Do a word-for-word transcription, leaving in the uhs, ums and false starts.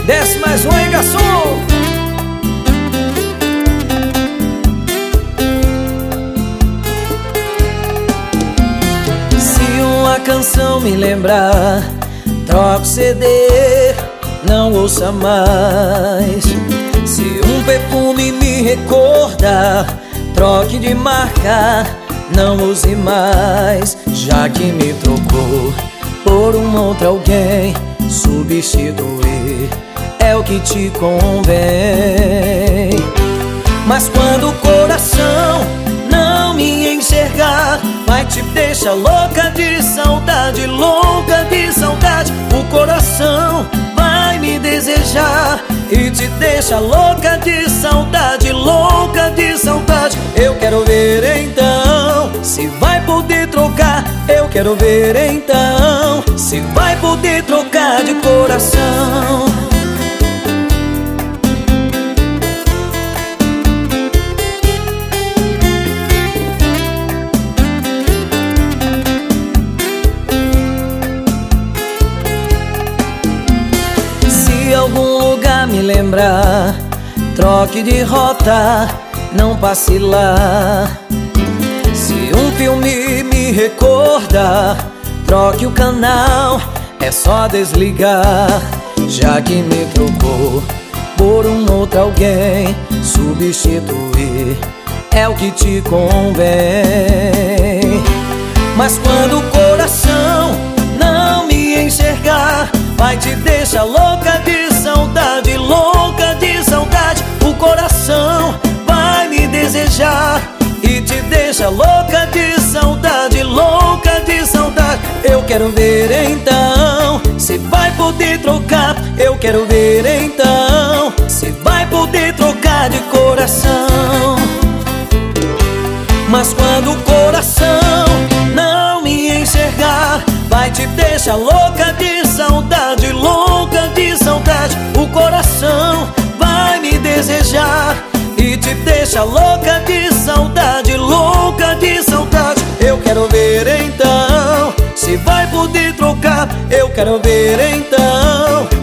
Desce mais um aí, garçom. Se uma canção me lembrar, troco C D, não ouça mais. Se um perfume me recordar, troque de marca, não use mais. Já que me trocou por um outro alguém, substituir é o que te convém. Mas quando o coração não me enxergar, vai te deixar louca de saudade, louca de saudade. O coração vai me desejar e te deixa louca de saudade, louca de saudade. Eu quero ver então se vai poder trocar. Eu quero ver então se vai poder trocar de coração. Se algum lugar me lembrar, troque de rota, não passe lá. Se um filme me recordar, troque o canal, é só desligar. Já que me trocou por um outro alguém, substituir é o que te convém. Mas quando o coração não me enxergar, vai te deixar louca de saudade, louca de saudade. O coração vai me desejar e te deixa louca de saudade, louca de saudade. Eu quero ver então se vai poder trocar. Eu quero ver então se vai poder trocar de coração. Mas quando o coração não me enxergar, vai te deixar louca de saudade, louca de saudade. O coração vai me desejar e te deixa louca de saudade, louca de saudade. Eu quero ver então se vai poder trocar. Eu quero ver então